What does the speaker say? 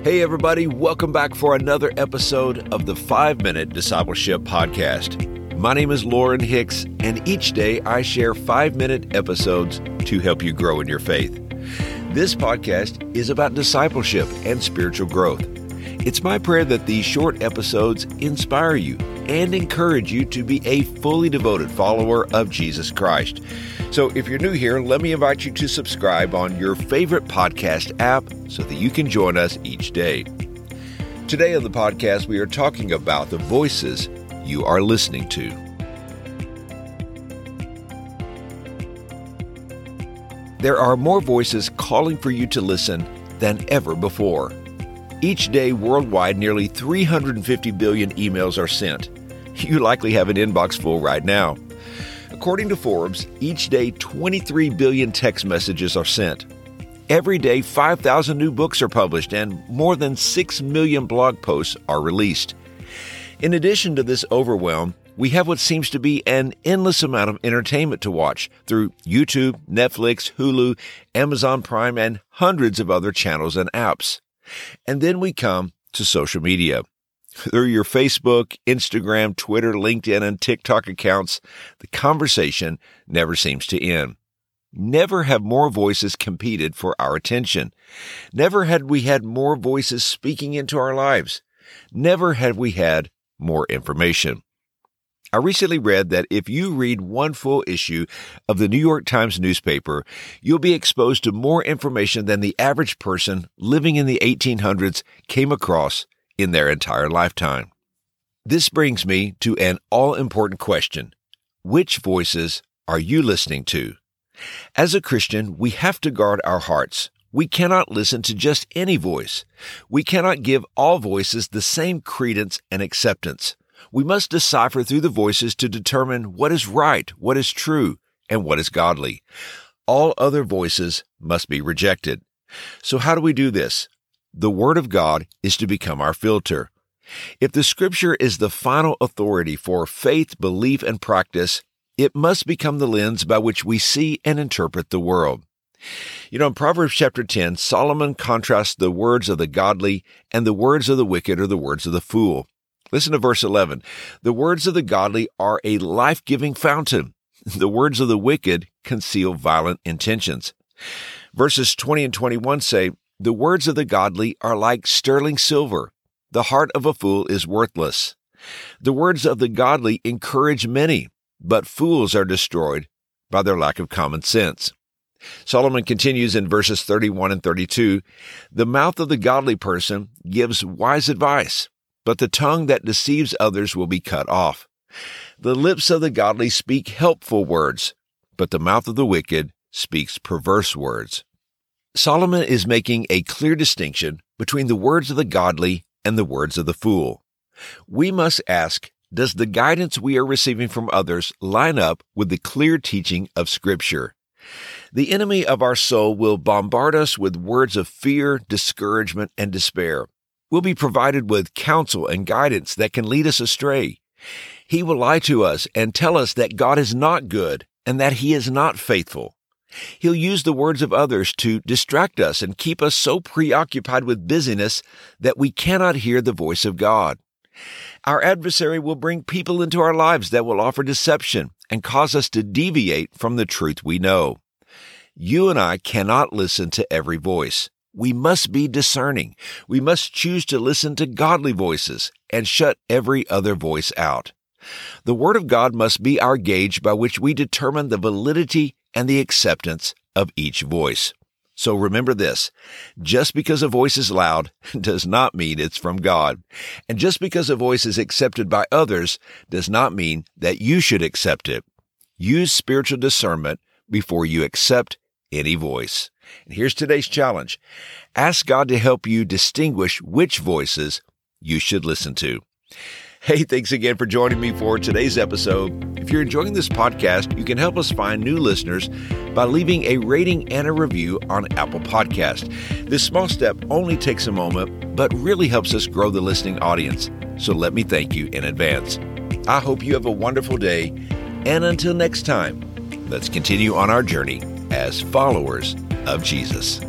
Hey everybody, welcome back for another episode of the 5-Minute Discipleship Podcast. My name is Lauren Hicks, and each day I share 5-minute episodes to help you grow in your faith. This podcast is about discipleship and spiritual growth. It's my prayer that these short episodes inspire you and encourage you to be a fully devoted follower of Jesus Christ. So if you're new here, let me invite you to subscribe on your favorite podcast app so that you can join us each day. Today on the podcast, we are talking about the voices you are listening to. There are more voices calling for you to listen than ever before. Each day worldwide, nearly 350 billion emails are sent. You likely have an inbox full right now. According to Forbes, each day 23 billion text messages are sent. Every day 5,000 new books are published and more than 6 million blog posts are released. In addition to this overwhelm, we have what seems to be an endless amount of entertainment to watch through YouTube, Netflix, Hulu, Amazon Prime, and hundreds of other channels and apps. And then we come to social media. Through your Facebook, Instagram, Twitter, LinkedIn, and TikTok accounts, the conversation never seems to end. Never have more voices competed for our attention. Never had we had more voices speaking into our lives. Never had we had more information. I recently read that if you read one full issue of the New York Times newspaper, you'll be exposed to more information than the average person living in the 1800s came across in their entire lifetime. This brings me to an all-important question. Which voices are you listening to? As a Christian, we have to guard our hearts. We cannot listen to just any voice. We cannot give all voices the same credence and acceptance. We must decipher through the voices to determine what is right, what is true, and what is godly. All other voices must be rejected. So how do we do this? The Word of God is to become our filter. If the Scripture is the final authority for faith, belief, and practice, it must become the lens by which we see and interpret the world. In Proverbs chapter 10, Solomon contrasts the words of the godly and the words of the wicked or the words of the fool. Listen to verse 11. The words of the godly are a life-giving fountain. The words of the wicked conceal violent intentions. Verses 20 and 21 say, the words of the godly are like sterling silver. The heart of a fool is worthless. The words of the godly encourage many, but fools are destroyed by their lack of common sense. Solomon continues in verses 31 and 32, the mouth of the godly person gives wise advice, but the tongue that deceives others will be cut off. The lips of the godly speak helpful words, but the mouth of the wicked speaks perverse words. Solomon is making a clear distinction between the words of the godly and the words of the fool. We must ask, does the guidance we are receiving from others line up with the clear teaching of Scripture? The enemy of our soul will bombard us with words of fear, discouragement, and despair. We'll be provided with counsel and guidance that can lead us astray. He will lie to us and tell us that God is not good and that He is not faithful. He'll use the words of others to distract us and keep us so preoccupied with busyness that we cannot hear the voice of God. Our adversary will bring people into our lives that will offer deception and cause us to deviate from the truth we know. You and I cannot listen to every voice. We must be discerning. We must choose to listen to godly voices and shut every other voice out. The Word of God must be our gauge by which we determine the validity and the acceptance of each voice. So remember this, just because a voice is loud does not mean it's from God. And just because a voice is accepted by others does not mean that you should accept it. Use spiritual discernment before you accept any voice. And here's today's challenge. Ask God to help you distinguish which voices you should listen to. Hey, thanks again for joining me for today's episode. If you're enjoying this podcast, you can help us find new listeners by leaving a rating and a review on Apple Podcast. This small step only takes a moment, but really helps us grow the listening audience. So let me thank you in advance. I hope you have a wonderful day. And until next time, let's continue on our journey as followers of Jesus.